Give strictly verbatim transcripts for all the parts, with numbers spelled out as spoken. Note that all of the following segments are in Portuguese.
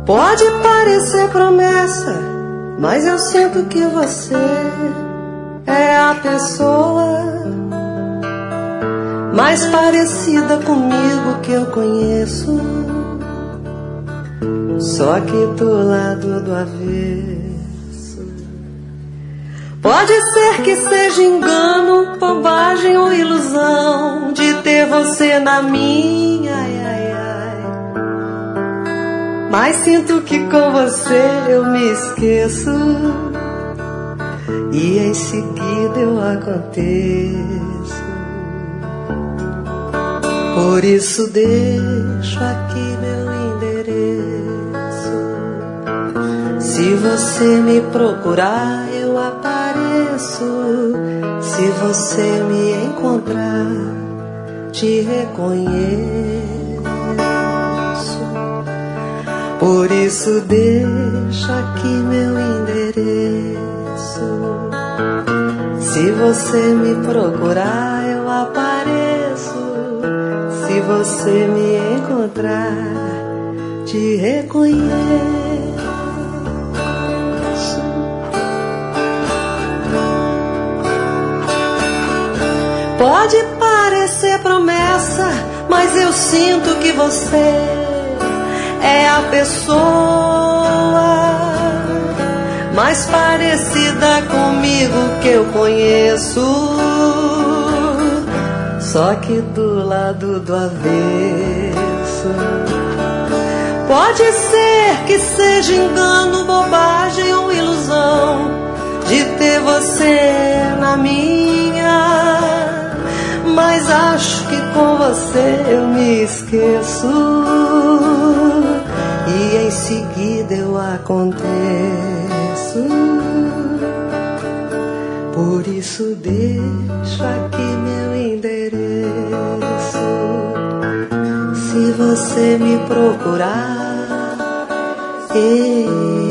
Pode parecer promessa, mas eu sinto que você é a pessoa mais parecida comigo que eu conheço. Só que do lado do avesso. Pode ser que seja engano, bobagem ou ilusão de ter você na minha, ai, ai, ai. Mas sinto que com você eu me esqueço e em seguida eu aconteço. Por isso deixo aqui meu endereço. Se você me procurar, eu apareço. Se você me encontrar, te reconheço. Por isso deixo aqui meu endereço. Se você me procurar, eu apareço. Se você me encontrar, te reconheço. Pode parecer promessa, mas eu sinto que você é a pessoa mais parecida comigo que eu conheço. Só que do lado do avesso. Pode ser que seja engano, bobagem ou ilusão de ter você na minha. Mas acho que com você eu me esqueço e em seguida eu aconteço. Por isso deixo aqui meu endereço. Se você me procurar, eu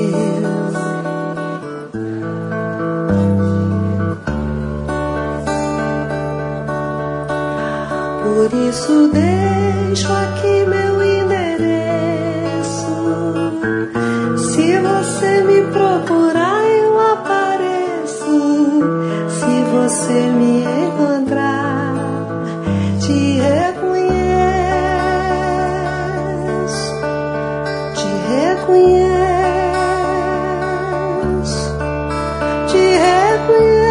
Por isso deixo aqui meu endereço. Se você me procurar, eu apareço. Se você me encontrar, te reconheço. Te reconheço. Te reconheço.